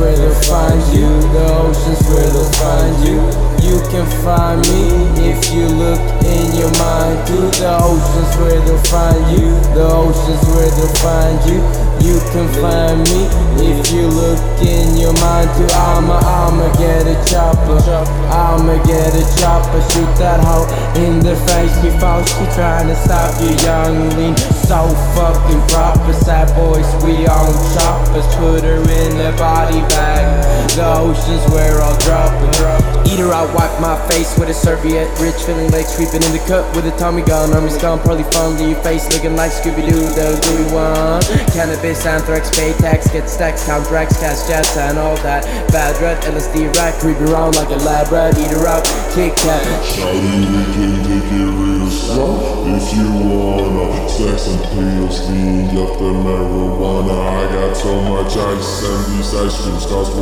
where they'll find you. The ocean's where they'll find you. You can find me if you look in your mind too. The ocean's where they'll find you. The ocean's where they'll find you. You can find me if you look in your mind too. I'ma get a chopper. I'ma get a chopper. Shoot that hoe in the face before she tryna stop you, young lean. So fucking proper. Sad boys, we on choppers. Put her in a body bag. The ocean's where I'll drop her. Eat her out, wipe my face with a serviette. Rich feeling legs creeping in the cup with a Tommy gun. Army's gone, probably fun. Leave your face looking like Scooby-Doo, the gooey one. Cannabis, anthrax, pay tax, get stacks, count racks, cash jets and all that. Bad rat, LSD rack, creep around like a lab rat. Eat her out, Kit Kat. Shawty, we can take it real slow if you wanna. Stack some pills, clean up the marijuana. I got so much ice and these ice creams cost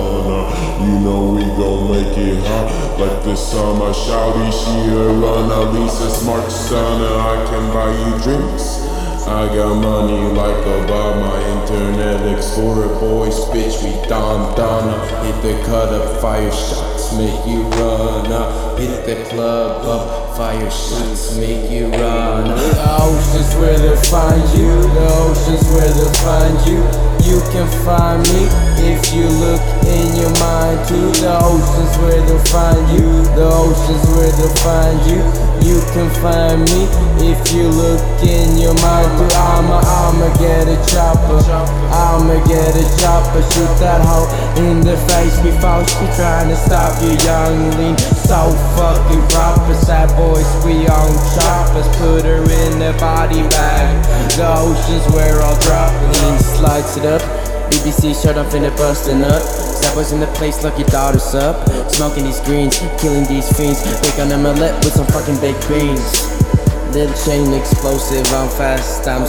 $100. You know we gon' make it hot like this summer. Shawty, she a runner. Lisa Smart Stunner, I can buy you drinks. I got money like Obama, Internet Explorer, boys, bitch, we Donna. Hit the cut up, fire shots, make you run up. Hit the club up, fire shots, make you run up. The ocean's where they'll find you. The ocean's where they'll find you. You can find me if you look in your mind too. The ocean's where they'll find you. The ocean's where they'll find you. You can find me if you look in your mind too. I'ma get a chopper. I'ma get a chopper. Shoot that hoe in the face before she tryna stop you, young lean. So fucking proper. Sad boys, we on choppers. Put her in the body bag. The ocean's where I'll drop her. Lean slides it up. BBC shirt I'm finna bustin' up. Sad boys in the place, look your daughters up. Smoking these greens, killing these fiends. Bake on them omelette with some fucking baked beans. Little chain explosive, I'm fast, I'm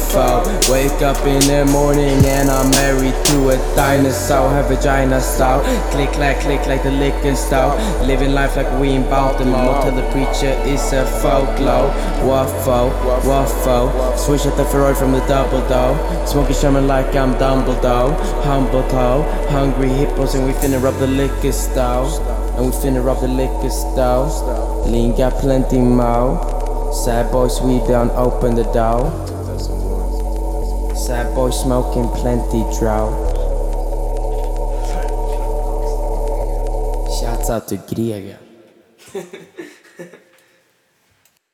C4. Wake up in the morning and I'm married to a dinosaur. Her vagina style, click like the liquor store. Living life like we in Baltimore. Tell the preacher it's a folklore. Waffle, switch at the Ferrari from the double door. Smoking Sherman like I'm Dumbledore. Humble toe, hungry hippos and we finna rub the liquor store. And we finna rub the liquor store. Lean got plenty more. Sad boys, we done open the door. Sad boy smoking plenty draw. Shouts out to Griega.